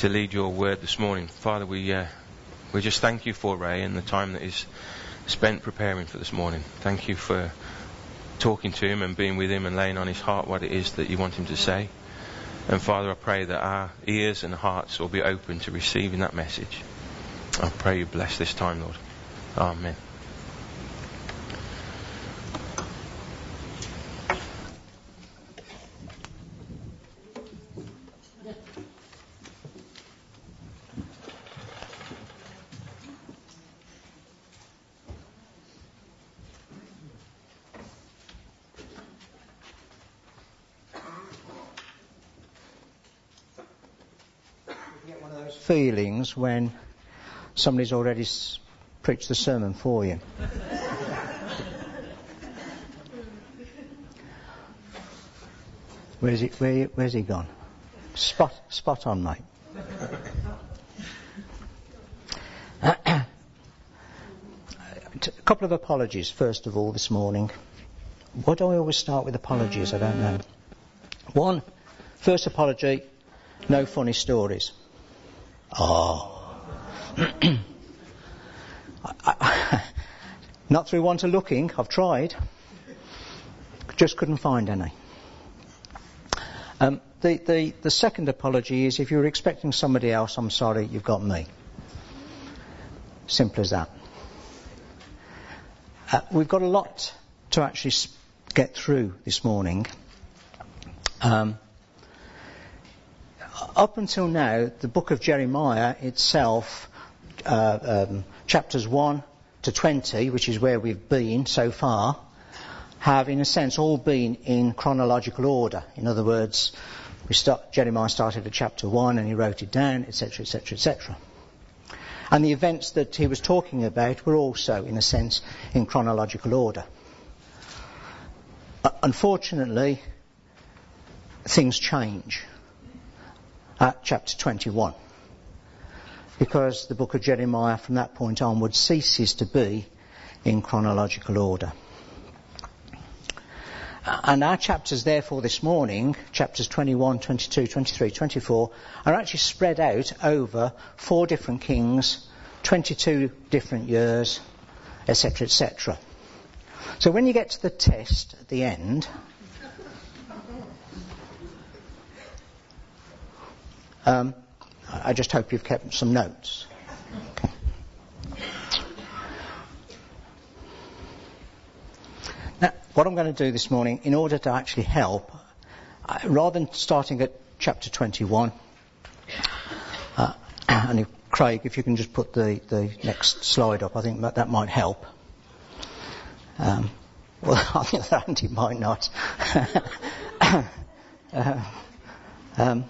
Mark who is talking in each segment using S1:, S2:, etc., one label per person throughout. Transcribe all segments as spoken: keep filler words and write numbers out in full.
S1: to lead your word this morning. Father, we uh, we just thank you for Ray and the time that is spent preparing for this morning. Thank you for talking to him and being with him and laying on his heart what it is that you want him to say. And Father, I pray that our ears and hearts will be open to receiving that message. I pray you bless this time, Lord. Amen.
S2: Feelings when somebody's already s- preached the sermon for you. Where's he? Where, where's he gone? Spot, spot on, mate. A couple of apologies first of all this morning. Why do I always start with apologies? I don't know. One, first apology: no funny stories. Oh. I, I, not through want of looking, I've tried. Just couldn't find any. Um, the, the, the second apology is if you were expecting somebody else, I'm sorry, you've got me. Simple as that. Uh, we've got a lot to actually get through this morning. Um, Up until now, the book of Jeremiah itself, uh, um, chapters one to twenty, which is where we've been so far, have in a sense all been in chronological order. In other words, we start, Jeremiah started at chapter one and he wrote it down, et cetera, et cetera, et cetera. And the events that he was talking about were also, in a sense, in chronological order. Uh, unfortunately, things change at chapter twenty-one, because the book of Jeremiah from that point onwards ceases to be in chronological order. And our chapters therefore this morning, chapters twenty-one, twenty-two, twenty-three, twenty-four, are actually spread out over four different kings, twenty-two different years, et cetera, et cetera. So when you get to the test at the end, Um, I just hope you've kept some notes. Okay. Now, what I'm going to do this morning, in order to actually help, uh, rather than starting at chapter twenty-one, uh, and if, Craig, if you can just put the, the next slide up, I think that, that might help. Um, well, on the other hand, it might not. uh, um,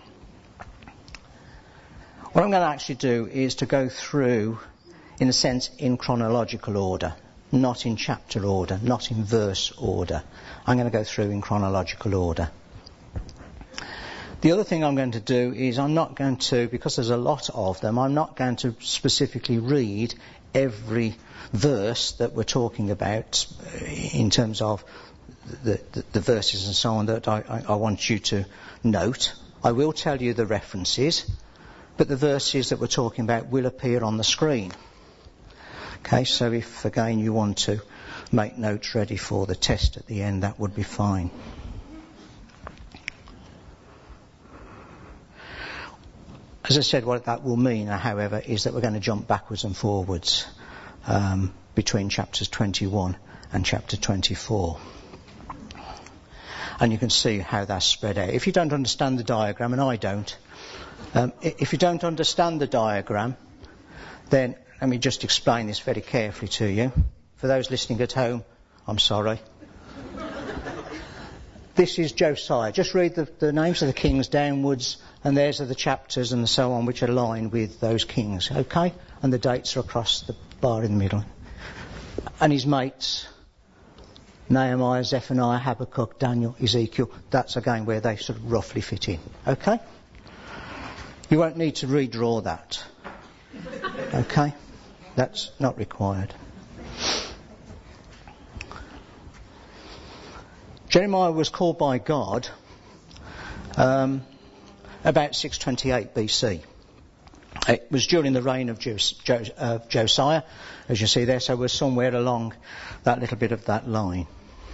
S2: What I'm going to actually do is to go through, in a sense, in chronological order, not in chapter order, not in verse order. I'm going to go through in chronological order. The other thing I'm going to do is I'm not going to, because there's a lot of them, I'm not going to specifically read every verse that we're talking about in terms of the, the, the verses and so on that I, I, I want you to note. I will tell you the references, but the verses that we're talking about will appear on the screen. Okay, so if again you want to make notes ready for the test at the end, that would be fine. As I said, what that will mean, however, is that we're going to jump backwards and forwards um, between chapters twenty-one and chapter twenty-four. And you can see how that's spread out. If you don't understand the diagram, and I don't, Um, if you don't understand the diagram, then let me just explain this very carefully to you. For those listening at home, I'm sorry. This is Josiah. Just read the, the names of the kings downwards, and there's are the chapters and so on which align with those kings, okay? And the dates are across the bar in the middle. And his mates, Nehemiah, Zephaniah, Habakkuk, Daniel, Ezekiel, that's again where they sort of roughly fit in, okay? You won't need to redraw that. Okay? That's not required. Jeremiah was called by God um, about six twenty-eight B C. It was during the reign of Jos- Jos- uh, Josiah, as you see there, so we're somewhere along that little bit of that line.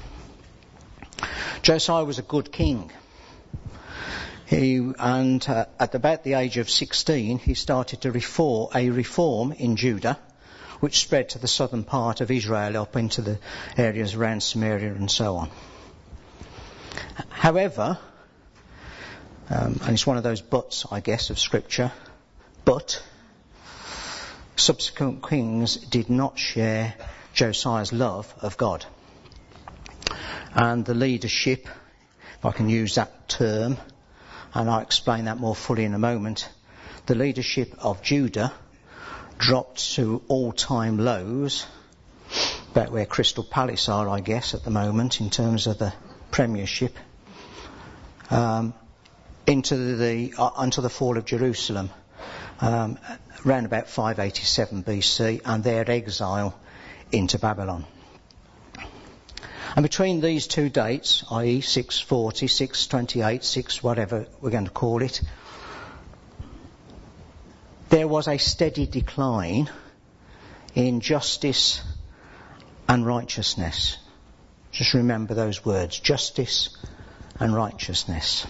S2: Josiah was a good king. He, and uh, at about the age of sixteen, he started to reform, a reform in Judah, which spread to the southern part of Israel up into the areas around Samaria and so on. However, um, and it's one of those buts, I guess, of Scripture, but subsequent kings did not share Josiah's love of God. And the leadership, if I can use that term, and I'll explain that more fully in a moment, the leadership of Judah dropped to all-time lows, about where Crystal Palace are, I guess, at the moment, in terms of the premiership, um, into the, uh, until the fall of Jerusalem, um, around about five eighty-seven B C, and their exile into Babylon. And between these two dates, that is six forty, six twenty-eight, six whatever we're going to call it, there was a steady decline in justice and righteousness. Just remember those words, justice and righteousness.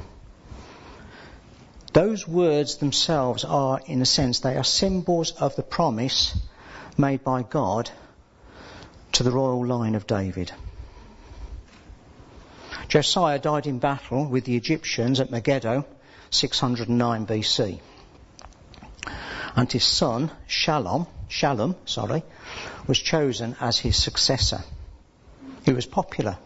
S2: Those words themselves are, in a sense, they are symbols of the promise made by God to the royal line of David. Josiah died in battle with the Egyptians at Megiddo, six hundred nine B C. And his son, Shalom, Shalom, sorry, was chosen as his successor. He was popular.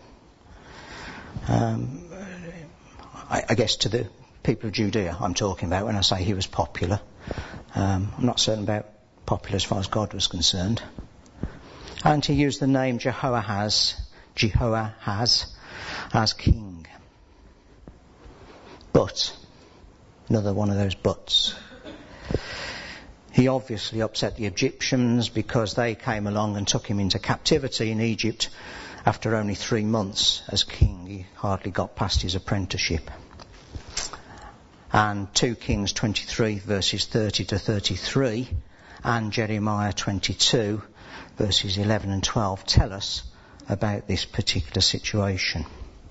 S2: Um, I, I guess to the people of Judea I'm talking about when I say he was popular. Um, I'm not certain about popular as far as God was concerned. And he used the name Jehoahaz, Jehoahaz, as king. But, another one of those buts. He obviously upset the Egyptians because they came along and took him into captivity in Egypt after only three months as king. He hardly got past his apprenticeship. And two Kings twenty-three verses thirty to thirty-three and Jeremiah twenty-two verses eleven and twelve tell us about this particular situation.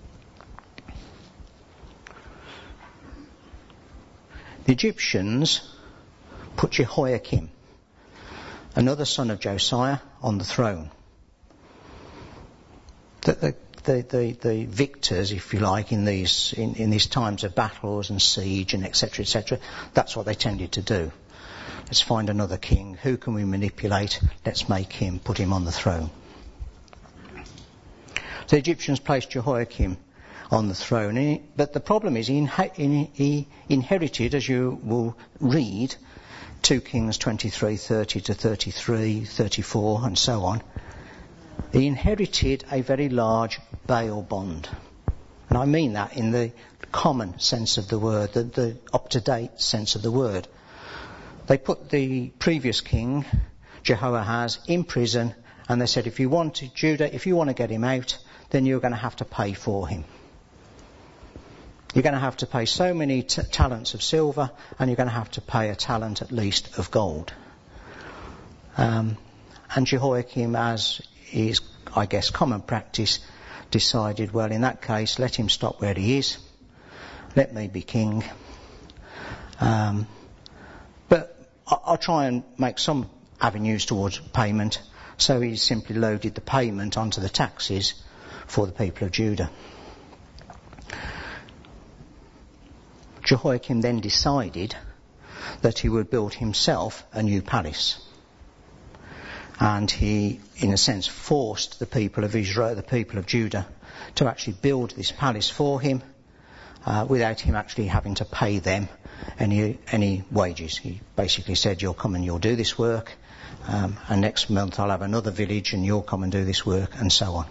S2: The Egyptians put Jehoiakim, another son of Josiah, on the throne. The, the, the, the, the victors, if you like, in these in, in these times of battles and siege and et cetera, et cetera, that's what they tended to do. Let's find another king. Who can we manipulate? Let's make him, put him on the throne. So the Egyptians placed Jehoiakim on the throne. But the problem is he, inha- he inherited, as you will read, two Kings twenty-three, thirty to thirty-three, thirty-four and so on. He inherited a very large bail bond. And I mean that in the common sense of the word, the, the up-to-date sense of the word. They put the previous king, Jehoahaz, in prison, and they said, if you want to, Judah, if you want to get him out, then you're going to have to pay for him. You're going to have to pay so many t- talents of silver, and you're going to have to pay a talent at least of gold. Um, and Jehoiakim, as is, I guess, common practice, decided, well, in that case, let him stop where he is. Let me be king. Um, but I- I'll try and make some avenues towards payment. So he simply loaded the payment onto the taxes for the people of Judah. Jehoiakim then decided that he would build himself a new palace. And he, in a sense, forced the people of Israel, the people of Judah, to actually build this palace for him, uh, without him actually having to pay them any any wages. He basically said, you'll come and you'll do this work, um, and next month I'll have another village and you'll come and do this work, and so on.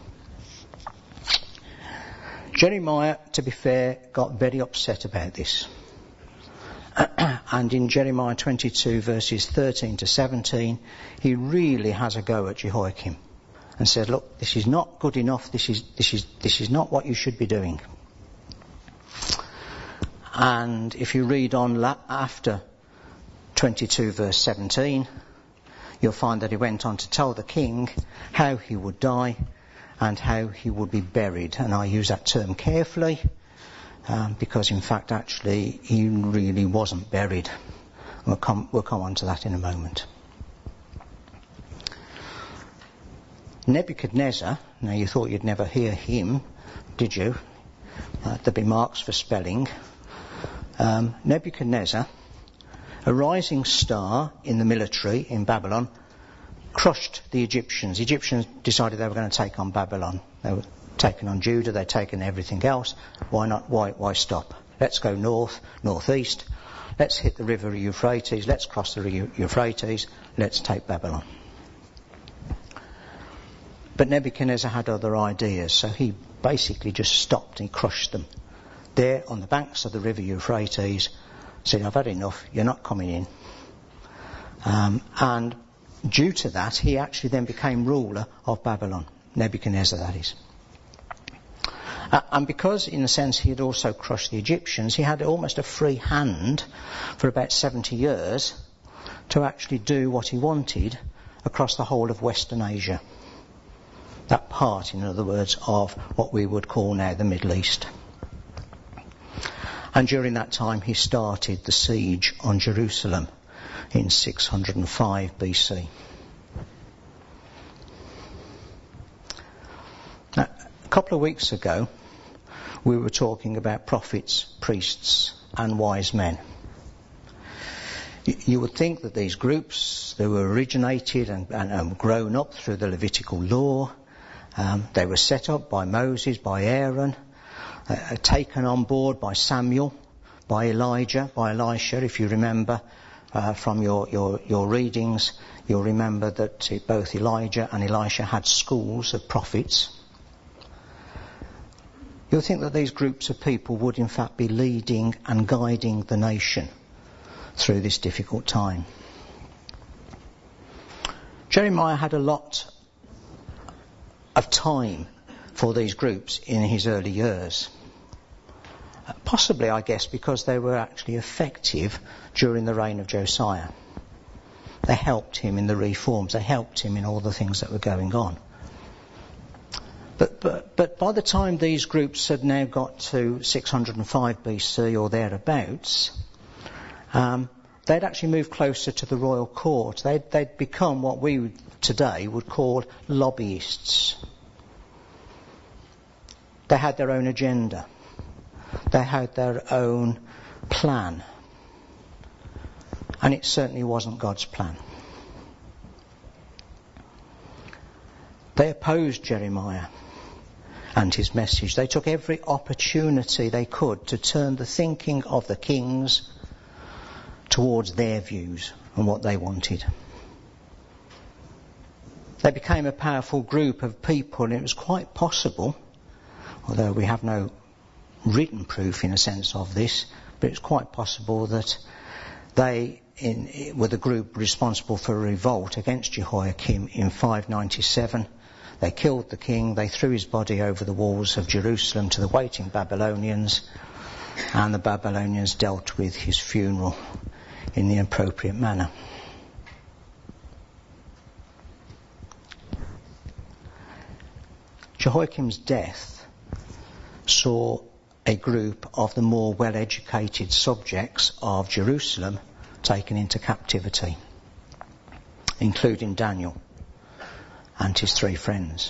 S2: Jeremiah, to be fair, got very upset about this. And in Jeremiah twenty-two verses thirteen to seventeen, he really has a go at Jehoiakim and said, look, this is not good enough, this is, this is, this is not what you should be doing. and if you read on la- after twenty-two verse seventeen, you'll find that he went on to tell the king how he would die and how he would be buried. And I use that term carefully um, because in fact actually he really wasn't buried. We'll come, we'll come on to that in a moment. Nebuchadnezzar, now you thought you'd never hear him, did you? Uh, there'd be marks for spelling. Um, Nebuchadnezzar, a rising star in the military in Babylon, crushed the Egyptians. The Egyptians decided they were going to take on Babylon. They were taking on Judah, they'd taken everything else. Why not? Why, why stop? Let's go north, northeast. Let's hit the river Euphrates. Let's cross the Euphrates. Let's take Babylon. But Nebuchadnezzar had other ideas, so he basically just stopped and crushed them. There on the banks of the river Euphrates, said, I've had enough, you're not coming in. Um, and due to that, he actually then became ruler of Babylon. Nebuchadnezzar, that is. Uh, and because, in a sense, he had also crushed the Egyptians, he had almost a free hand for about seventy years to actually do what he wanted across the whole of Western Asia. That part, in other words, of what we would call now the Middle East. And during that time he started the siege on Jerusalem in six hundred five B C. Now, a couple of weeks ago we were talking about prophets, priests and wise men. You would think that these groups, they were originated and, and, and grown up through the Levitical law. Um, they were set up by Moses, by Aaron, uh, taken on board by Samuel, by Elijah, by Elisha. If you remember uh, from your, your, your readings, you'll remember that both Elijah and Elisha had schools of prophets. You'll think that these groups of people would in fact be leading and guiding the nation through this difficult time. Jeremiah had a lot of time for these groups in his early years. Possibly, I guess, because they were actually effective during the reign of Josiah. They helped him in the reforms. They helped him in all the things that were going on. But, but, but by the time these groups had now got to six hundred five B C or thereabouts, um, they'd actually moved closer to the royal court. They'd, they'd become what we today would call lobbyists. They had their own agenda. They had their own plan. And it certainly wasn't God's plan. They opposed Jeremiah and his message. They took every opportunity they could to turn the thinking of the kings towards their views and what they wanted. They became a powerful group of people, and it was quite possible, although we have no written proof in a sense of this, but it's quite possible that they in, were the group responsible for a revolt against Jehoiakim in five ninety-seven. They killed the king, they threw his body over the walls of Jerusalem to the waiting Babylonians, and the Babylonians dealt with his funeral in the appropriate manner. Jehoiakim's death saw a group of the more well-educated subjects of Jerusalem taken into captivity, including Daniel and his three friends.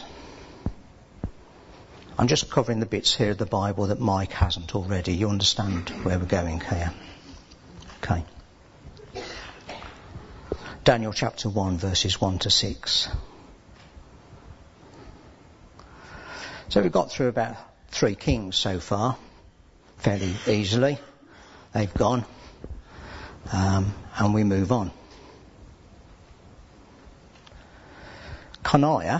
S2: I'm just covering the bits here of the Bible that Mike hasn't already. You understand where we're going here? Okay. Daniel chapter one, verses one to six. So we've got through about three kings so far, fairly easily. They've gone. Um, and we move on. Coniah,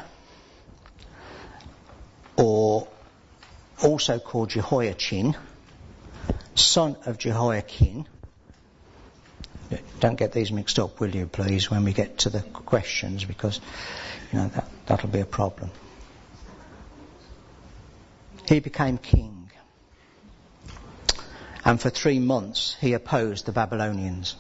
S2: or also called Jehoiachin, son of Jehoiakim. Don't get these mixed up, will you, please, when we get to the questions, because you know that that'll be a problem. He became king, And for three months he opposed the Babylonians.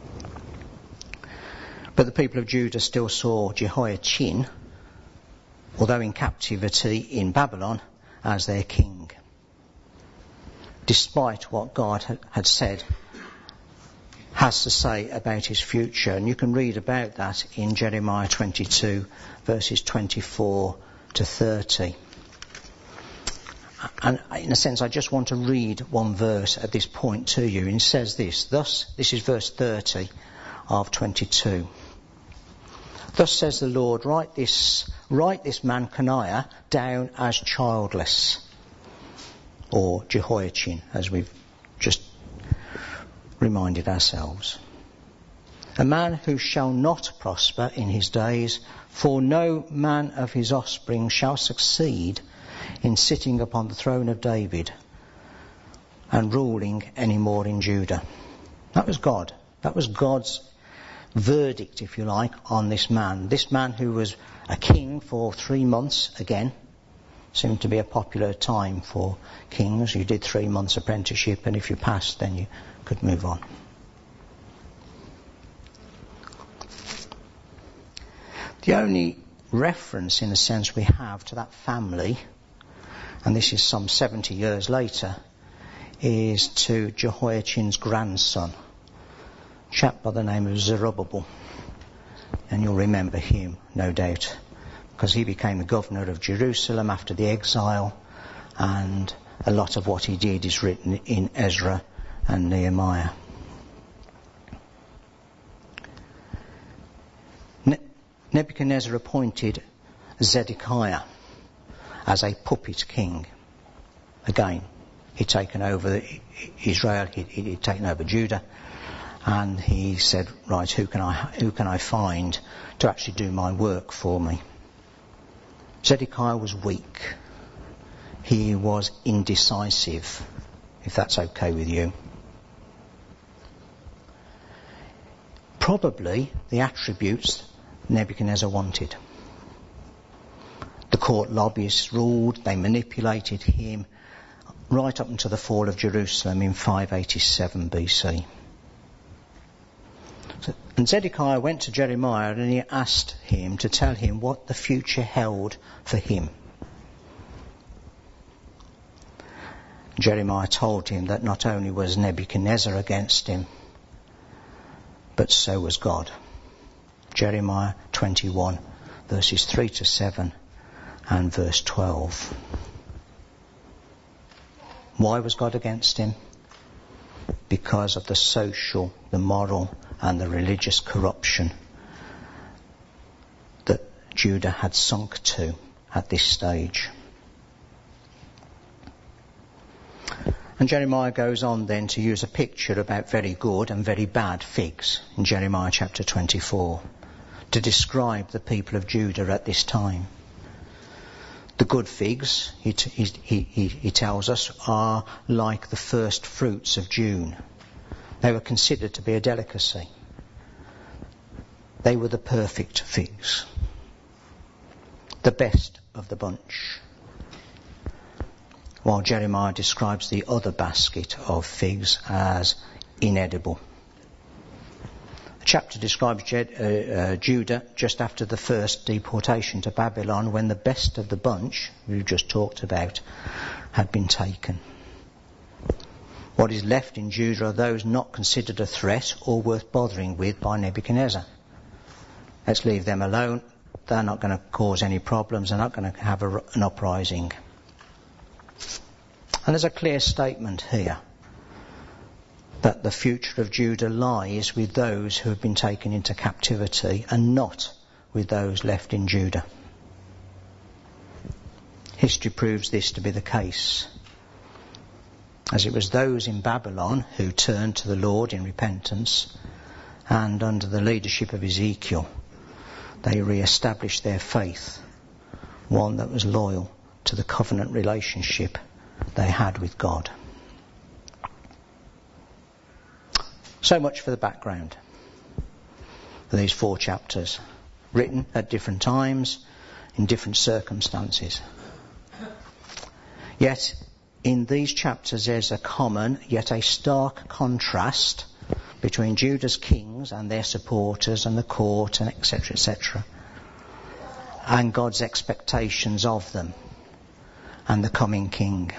S2: But the people of Judah still saw Jehoiachin, although in captivity in Babylon, as their king, despite what God had said, has to say about his future. And you can read about that in Jeremiah twenty-two, verses twenty-four to thirty. And in a sense, I just want to read one verse at this point to you. And it says this, thus, this is verse thirty of twenty-two. Thus says the Lord, write this, write this man Coniah down as childless, or Jehoiachin, as we've just reminded ourselves. A man who shall not prosper in his days, for no man of his offspring shall succeed in sitting upon the throne of David and ruling any more in Judah. That was God. That was God's verdict, if you like, on this man. This man who was a king for three months, again, seemed to be a popular time for kings. You did three months apprenticeship, and if you passed, then you could move on. The only reference, in a sense, we have to that family, and this is some seventy years later, is to Jehoiachin's grandson, a chap by the name of Zerubbabel. And you'll remember him, no doubt, because he became the governor of Jerusalem after the exile, and a lot of what he did is written in Ezra and Nehemiah. Ne- Nebuchadnezzar appointed Zedekiah as a puppet king. Again, he'd taken over Israel, he'd, he'd taken over Judah, and he said, right, who can I who can I find to actually do my work for me? Zedekiah was weak. He was indecisive, if that's okay with you. Probably the attributes Nebuchadnezzar wanted. The court lobbyists ruled, they manipulated him right up until the fall of Jerusalem in five eighty-seven B C. So, and Zedekiah went to Jeremiah and he asked him to tell him what the future held for him. Jeremiah told him that not only was Nebuchadnezzar against him, but so was God. Jeremiah twenty-one, verses three to seven and verse twelve. Why was God against him? Because of the social, the moral and the religious corruption that Judah had sunk to at this stage. And Jeremiah goes on then to use a picture about very good and very bad figs in Jeremiah chapter twenty-four to describe the people of Judah at this time. The good figs, he, t- he, he, he tells us, are like the first fruits of June. They were considered to be a delicacy. They were the perfect figs, the best of the bunch. While Jeremiah describes the other basket of figs as inedible. The chapter describes Jed, uh, uh, Judah just after the first deportation to Babylon, when the best of the bunch, we've just talked about, had been taken. What is left in Judah are those not considered a threat or worth bothering with by Nebuchadnezzar. Let's leave them alone. They're not going to cause any problems. They're not going to have a, an uprising. And there's a clear statement here that the future of Judah lies with those who have been taken into captivity and not with those left in Judah. History proves this to be the case, as it was those in Babylon who turned to the Lord in repentance, and under the leadership of Ezekiel they re-established their faith, one that was loyal to the covenant relationship they had with God. So much for the background for these four chapters, written at different times, in different circumstances. Yet, in these chapters there's a common yet a stark contrast between Judah's kings and their supporters and the court and et cetera, et cetera, and God's expectations of them and the coming king.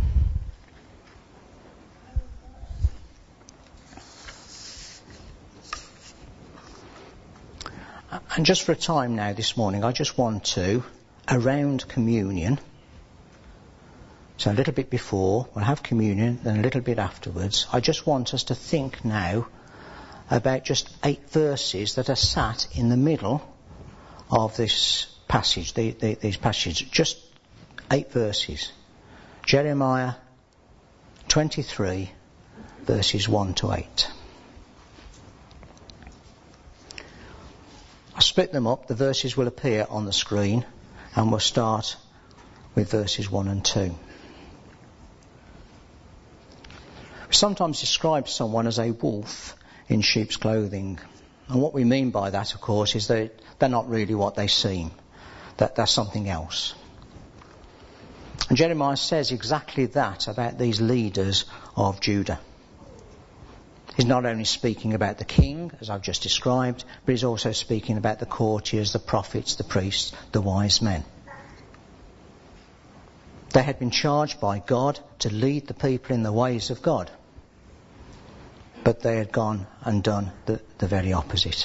S2: And just for a time now this morning, I just want to, around communion, so a little bit before, we'll have communion, then a little bit afterwards, I just want us to think now about just eight verses that are sat in the middle of this passage, the, the, these passages, just eight verses. Jeremiah twenty-three, verses one to eight. I split them up, the verses will appear on the screen, and we'll start with verses one and two. We sometimes describe someone as a wolf in sheep's clothing. And what we mean by that, of course, is that they're not really what they seem. That they're something else. And Jeremiah says exactly that about these leaders of Judah. He's not only speaking about the king, as I've just described, but he's also speaking about the courtiers, the prophets, the priests, the wise men. They had been charged by God to lead the people in the ways of God. But they had gone and done the, the very opposite.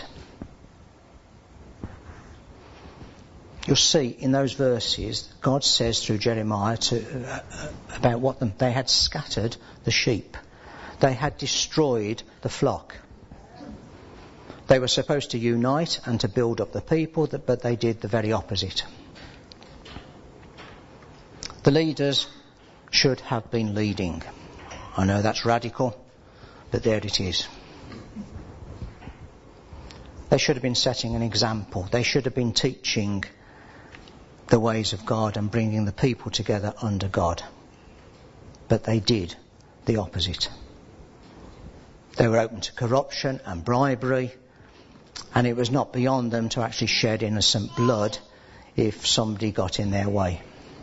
S2: You'll see in those verses, God says through Jeremiah to, uh, about what them, they had scattered the sheep. They had destroyed the flock. They were supposed to unite and to build up the people, but they did the very opposite. The leaders should have been leading. I know that's radical, but there it is. They should have been setting an example. They should have been teaching the ways of God and bringing the people together under God. But they did the opposite. They were open to corruption and bribery, and it was not beyond them to actually shed innocent blood if somebody got in their way.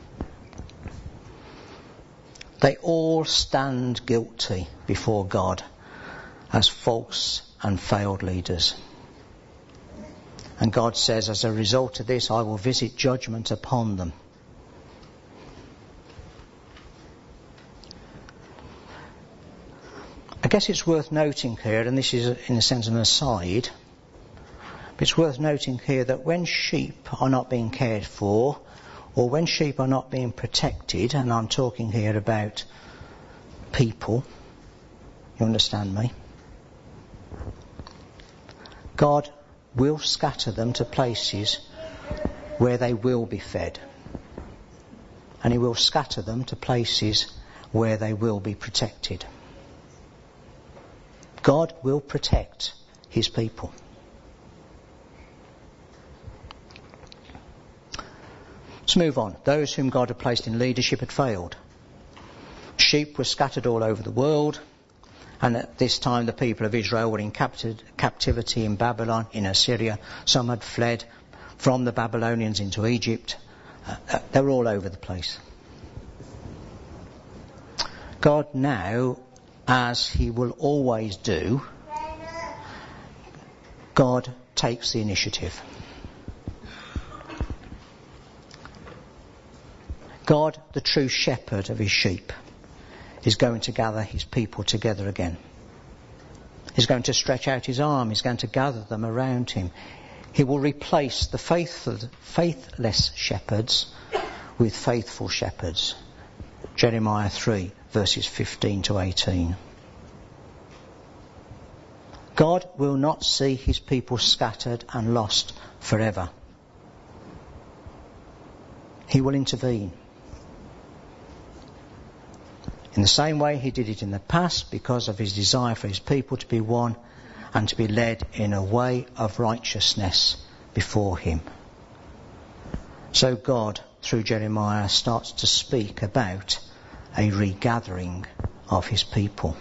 S2: They all stand guilty before God as false and failed leaders. And God says, as a result of this, I will visit judgment upon them. I guess it's worth noting here, and this is in a sense an aside, but it's worth noting here that when sheep are not being cared for, or when sheep are not being protected, and I'm talking here about people, you understand me? God will scatter them to places where they will be fed. And he will scatter them to places where they will be protected. God will protect his people. Let's move on. Those whom God had placed in leadership had failed. Sheep were scattered all over the world, and at this time the people of Israel were in capti- captivity in Babylon, in Assyria. Some had fled from the Babylonians into Egypt. Uh, they were all over the place. God now, as he will always do, God takes the initiative. God, the true shepherd of his sheep, is going to gather his people together again. He's going to stretch out his arm. He's going to gather them around him. He will replace the faithful, faithless shepherds with faithful shepherds. Jeremiah three, verses fifteen to eighteen. God will not see his people scattered and lost forever. He will intervene. In the same way he did it in the past, because of his desire for his people to be one and to be led in a way of righteousness before him. So God, through Jeremiah, starts to speak about a regathering of his people.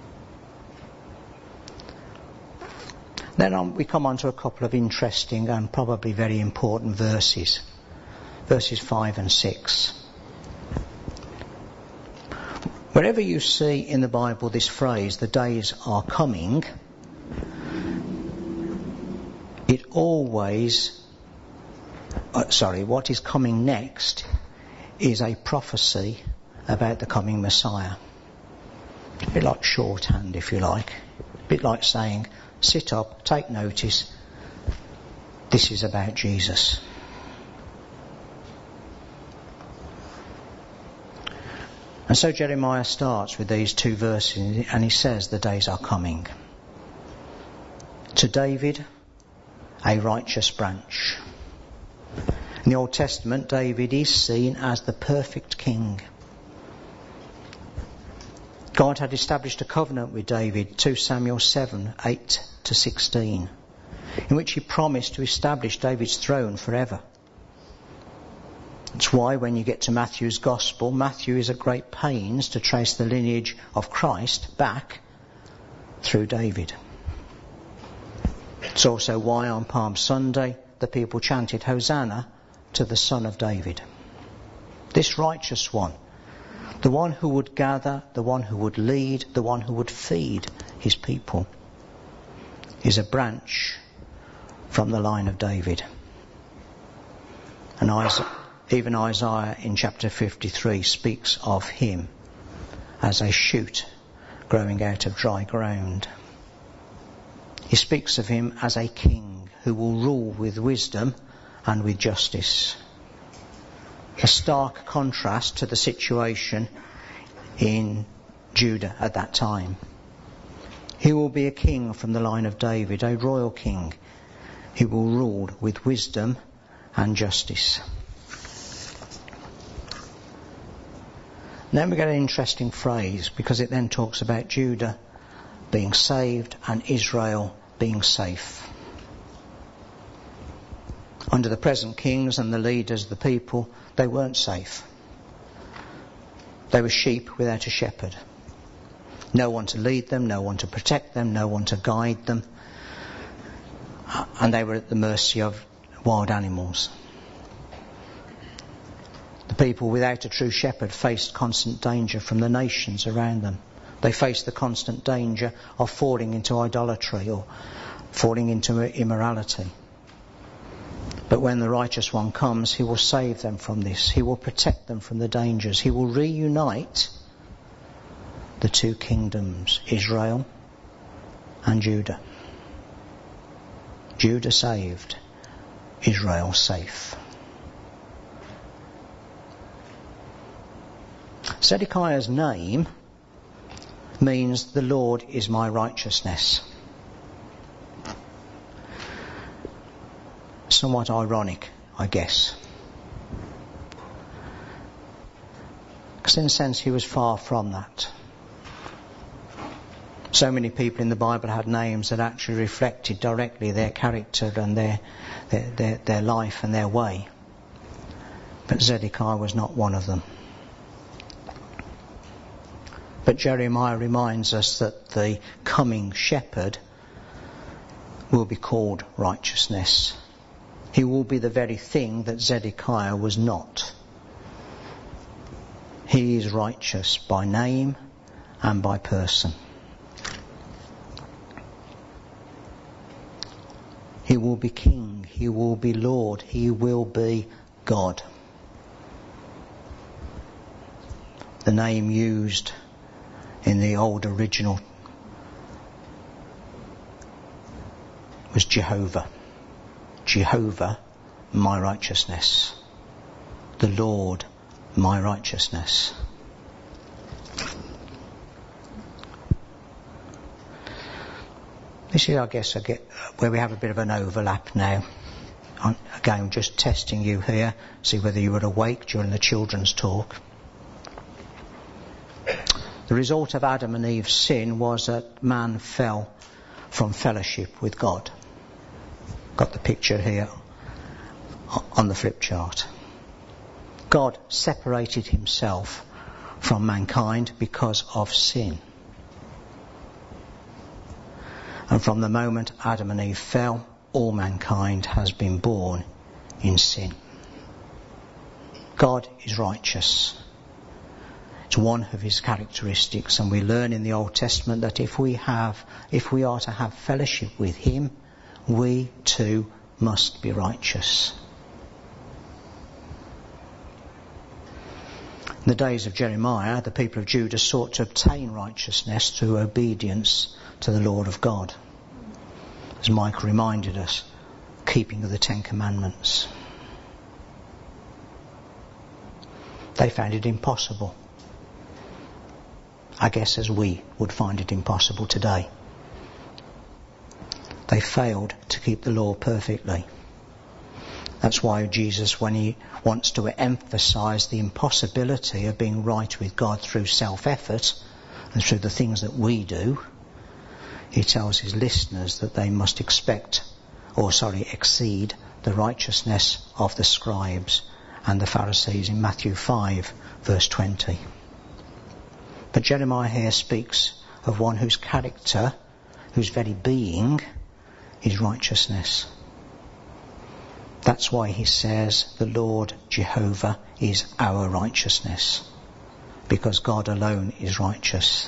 S2: Then on, we come on to a couple of interesting and probably very important verses. Verses five and six. Wherever you see in the Bible this phrase, the days are coming, it always, uh, sorry, what is coming next is a prophecy about the coming Messiah. A bit like shorthand, if you like. A bit like saying, sit up, take notice, this is about Jesus. And so Jeremiah starts with these two verses and he says the days are coming. To David, a righteous branch. In the Old Testament, David is seen as the perfect king. God had established a covenant with David, Second Samuel seven, eight to sixteen, in which he promised to establish David's throne forever. That's why when you get to Matthew's Gospel, Matthew is at great pains to trace the lineage of Christ back through David. It's also why on Palm Sunday the people chanted Hosanna to the Son of David. This righteous one, the one who would gather, the one who would lead, the one who would feed his people, is a branch from the line of David. And Isaiah, even Isaiah in chapter fifty-three speaks of him as a shoot growing out of dry ground. He speaks of him as a king who will rule with wisdom and with justice. A stark contrast to the situation in Judah at that time. He will be a king from the line of David, a royal king. He will rule with wisdom and justice. Then we get an interesting phrase, because it then talks about Judah being saved and Israel being safe. Under the present kings and the leaders of the people, they weren't safe. They were sheep without a shepherd. No one to lead them, no one to protect them, no one to guide them. And they were at the mercy of wild animals. The people without a true shepherd faced constant danger from the nations around them. They faced the constant danger of falling into idolatry or falling into immorality. But when the righteous one comes, he will save them from this. He will protect them from the dangers. He will reunite the two kingdoms, Israel and Judah. Judah saved, Israel safe. Zedekiah's name means the Lord is my righteousness. Somewhat ironic, I guess. Because in a sense he was far from that. So many people in the Bible had names that actually reflected directly their character and their, their, their, their life and their way. But Zedekiah was not one of them. But Jeremiah reminds us that the coming shepherd will be called righteousness. He will be the very thing that Zedekiah was not. He is righteous by name and by person. He will be king, he will be Lord, he will be God. The name used in the old original was Jehovah. Jehovah, my righteousness. The Lord, my righteousness. This is, I guess, where we have a bit of an overlap now. I'm, again, just testing you here, see whether you were awake during the children's talk. The result of Adam and Eve's sin was that man fell from fellowship with God. Got the picture here on the flip chart. God separated himself from mankind because of sin. And from the moment Adam and Eve fell, all mankind has been born in sin. God is righteous. It's one of his characteristics, and we learn in the Old Testament that if we have, if we are to have fellowship with him, we too must be righteous. In the days of Jeremiah, the people of Judah sought to obtain righteousness through obedience to the Lord of God. As Micah reminded us, keeping of the Ten Commandments. They found it impossible. I guess as we would find it impossible today. They failed to keep the law perfectly. That's why Jesus, when he wants to emphasise the impossibility of being right with God through self-effort and through the things that we do, he tells his listeners that they must expect, or sorry, exceed the righteousness of the scribes and the Pharisees in Matthew five, verse twenty. But Jeremiah here speaks of one whose character, whose very being, is righteousness. That's why he says the Lord Jehovah is our righteousness, because God alone is righteous.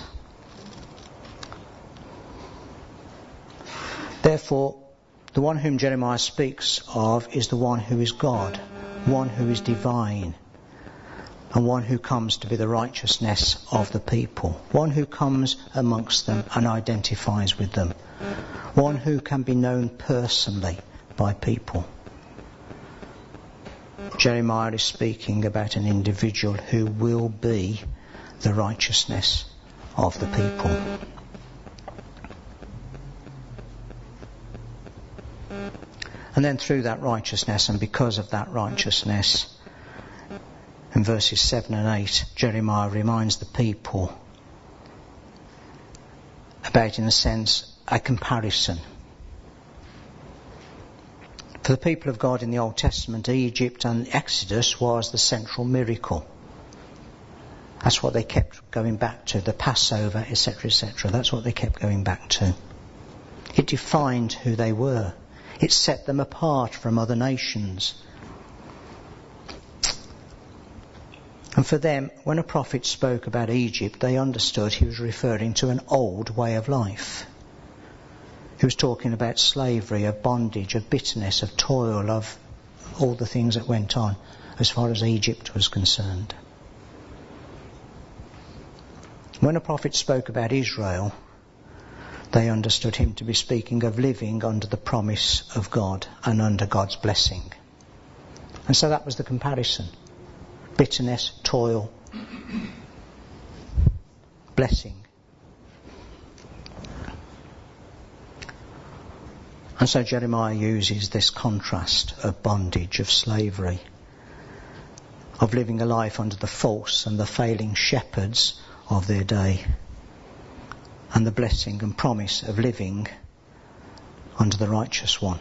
S2: Therefore, the one whom Jeremiah speaks of is the one who is God, one who is divine, and one who comes to be the righteousness of the people, one who comes amongst them and identifies with them, one who can be known personally by people. Jeremiah is speaking about an individual who will be the righteousness of the people. And then through that righteousness, and because of that righteousness, in verses seven and eight, Jeremiah reminds the people about, in a sense, a comparison. For the people of God in the Old Testament, Egypt and Exodus was the central miracle. That's what they kept going back to, the Passover, et cetera, et cetera. That's what they kept going back to. It defined who they were. It set them apart from other nations. And for them, when a prophet spoke about Egypt, they understood he was referring to an old way of life. He was talking about slavery, of bondage, of bitterness, of toil, of all the things that went on as far as Egypt was concerned. When a prophet spoke about Israel, they understood him to be speaking of living under the promise of God and under God's blessing. And so that was the comparison. Bitterness, toil, blessing. And so Jeremiah uses this contrast of bondage, of slavery, of living a life under the false and the failing shepherds of their day, and the blessing and promise of living under the righteous one.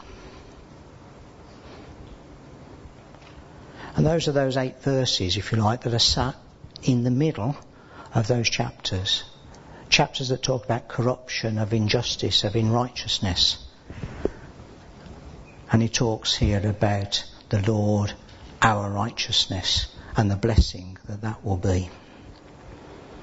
S2: And those are those eight verses, if you like, that are sat in the middle of those chapters. Chapters that talk about corruption, of injustice, of unrighteousness. And he talks here about the Lord, our righteousness, and the blessing that that will be.